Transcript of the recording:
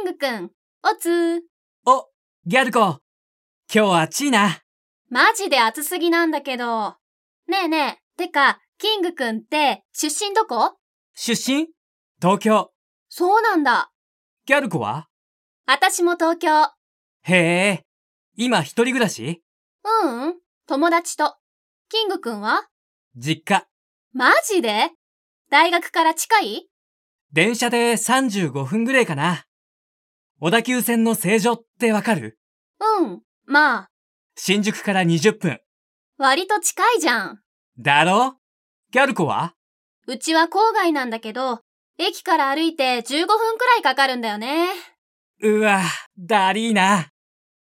ングくん、おつー。 お、ギャル子。今日は暑いな。 マジで暑すぎなんだけど。ねえねえ、てか、キングくんって出身どこ？ 出身？東京。 そうなんだ。 ギャル子は？ 私も東京。 へえ、今一人暮らし？ 友達と。キングくんは？ 実家。 マジで？大学から近い？ 電車で35分ぐらいかな。小田急線の成城ってわかる？ まあ。 新宿から20分。 割と近いじゃん。 だろ？ギャル子は？ うちは郊外なんだけど、駅から歩いて15分くらいかかるんだよね。 うわ、だりーな。